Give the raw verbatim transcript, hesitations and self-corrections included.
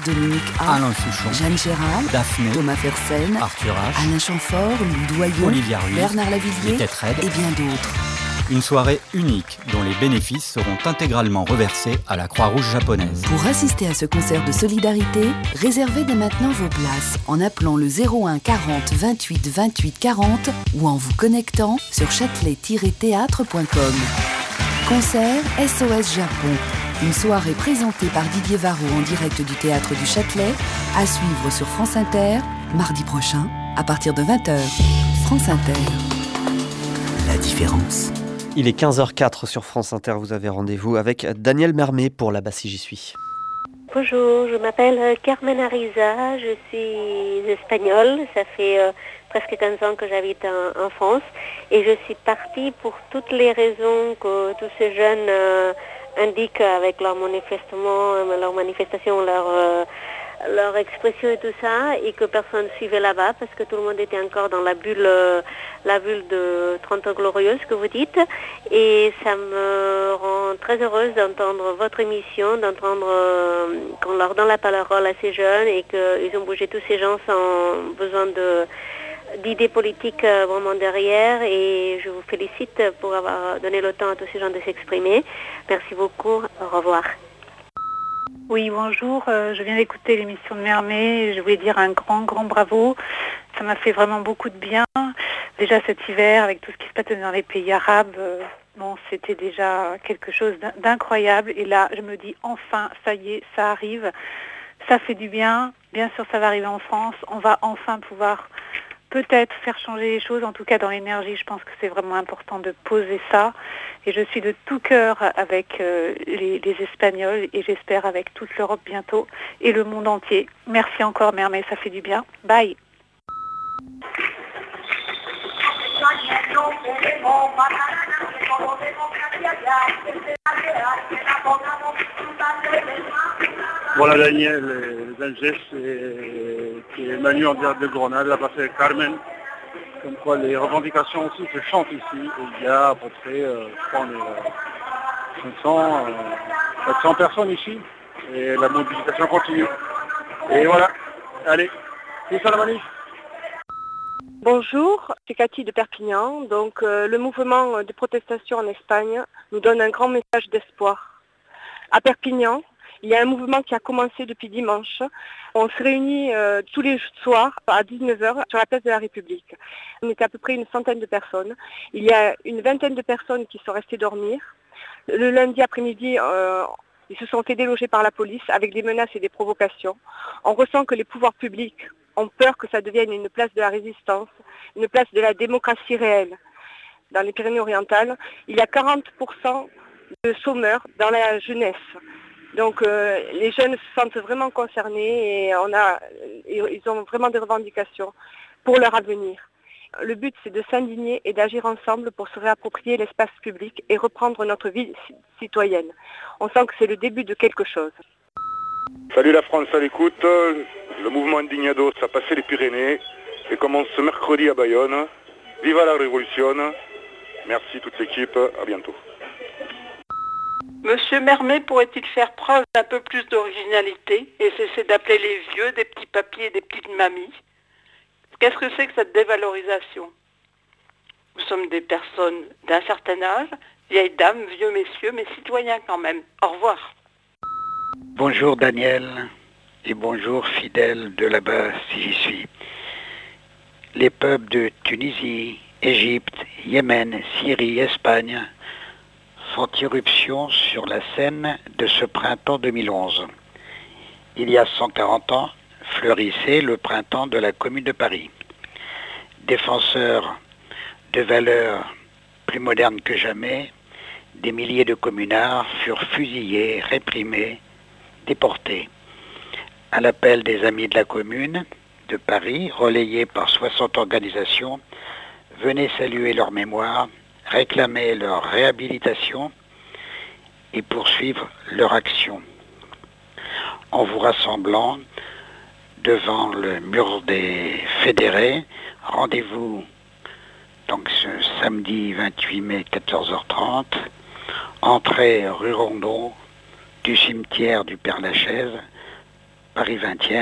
Dominique A, Alain Souchon, Jeanne Gérald, Daphné, Thomas Fersen, Arthur H, Alain Chamfort, Louis Doyon, Olivia Ruiz, Bernard Lavillier Tête Red, et bien d'autres. Une soirée unique dont les bénéfices seront intégralement reversés à la Croix-Rouge japonaise. Pour assister à ce concert de solidarité, réservez dès maintenant vos places en appelant le zéro un quarante vingt-huit vingt-huit quarante ou en vous connectant sur châtelet tiret théâtre point com. Concert S O S Japon. Une soirée présentée par Didier Varro en direct du Théâtre du Châtelet, à suivre sur France Inter, mardi prochain, à partir de vingt heures. France Inter. La différence. Il est quinze heures quatre sur France Inter, vous avez rendez-vous avec Daniel Mermet pour Là-bas si j'y suis. Bonjour, je m'appelle Carmen Ariza, je suis espagnole, ça fait euh, presque quinze ans que j'habite en, en France et je suis partie pour toutes les raisons que tous ces jeunes euh, indiquent avec leur manifestement, leur manifestation, leur, euh, leur expression et tout ça, et que personne ne suivait là-bas parce que tout le monde était encore dans la bulle, euh, la bulle de trente ans glorieuses que vous dites. Et ça me rend très heureuse d'entendre votre émission, d'entendre euh, qu'on leur donne la parole à ces jeunes et qu'ils ont bougé tous ces gens sans besoin de d'idées politiques euh, vraiment derrière, et je vous félicite pour avoir donné le temps à tous ces gens de s'exprimer. Merci beaucoup, au revoir. Oui, bonjour, euh, je viens d'écouter l'émission de Mermet, je voulais dire un grand, grand bravo. Ça m'a fait vraiment beaucoup de bien. Déjà cet hiver, avec tout ce qui se passe dans les pays arabes, euh, bon, c'était déjà quelque chose d'incroyable. Et là, je me dis, enfin, ça y est, ça arrive. Ça fait du bien. Bien sûr, ça va arriver en France. On va enfin pouvoir peut-être faire changer les choses. En tout cas, dans l'énergie, je pense que c'est vraiment important de poser ça. Et je suis de tout cœur avec euh, les, les Espagnols et j'espère avec toute l'Europe bientôt et le monde entier. Merci encore, Mermet, ça fait du bien. Bye. Voilà Daniel, d'Alger, qui est Manu en direct de Grenade, là-bas c'est Carmen. Comme quoi les revendications aussi se chantent ici. Et il y a à peu près, euh, je crois, on est, euh, cinq cents, euh, quatre cents personnes ici. Et la mobilisation continue. Et voilà, allez, c'est ça la manif. Bonjour, c'est Cathy de Perpignan. Donc euh, le mouvement de protestation en Espagne nous donne un grand message d'espoir. À Perpignan, il y a un mouvement qui a commencé depuis dimanche. On se réunit euh, tous les soirs à dix-neuf heures sur la place de la République. On était à peu près une centaine de personnes. Il y a une vingtaine de personnes qui sont restées dormir. Le lundi après-midi, euh, ils se sont fait déloger par la police avec des menaces et des provocations. On ressent que les pouvoirs publics ont peur que ça devienne une place de la résistance, une place de la démocratie réelle. Dans les Pyrénées-Orientales, il y a quarante pour cent de chômeurs dans la jeunesse. Donc euh, les jeunes se sentent vraiment concernés et on a, ils ont vraiment des revendications pour leur avenir. Le but, c'est de s'indigner et d'agir ensemble pour se réapproprier l'espace public et reprendre notre vie citoyenne. On sent que c'est le début de quelque chose. Salut la France à l'écoute, le mouvement Indignados a passé les Pyrénées et commence ce mercredi à Bayonne. Viva la Révolution, merci toute l'équipe, à bientôt. Monsieur Mermet pourrait-il faire preuve d'un peu plus d'originalité et cesser d'appeler les vieux des petits papiers et des petites mamies? Qu'est-ce que c'est que cette dévalorisation? Nous sommes des personnes d'un certain âge, vieilles dames, vieux messieurs, mais citoyens quand même. Au revoir. Bonjour Daniel et bonjour fidèles de là-bas si j'y suis. Les peuples de Tunisie, Égypte, Yémen, Syrie, Espagne font irruption sur la scène de ce printemps deux mille onze. Il y a cent quarante ans, fleurissait le printemps de la Commune de Paris. Défenseurs de valeurs plus modernes que jamais, des milliers de communards furent fusillés, réprimés, déportés. À l'appel des Amis de la Commune de Paris, relayés par soixante organisations, venaient saluer leur mémoire, réclamer leur réhabilitation et poursuivre leur action. En vous rassemblant devant le mur des fédérés, rendez-vous donc ce samedi vingt-huit mai quatorze heures trente, entrée rue Rondon du cimetière du Père-Lachaise, Paris vingtième.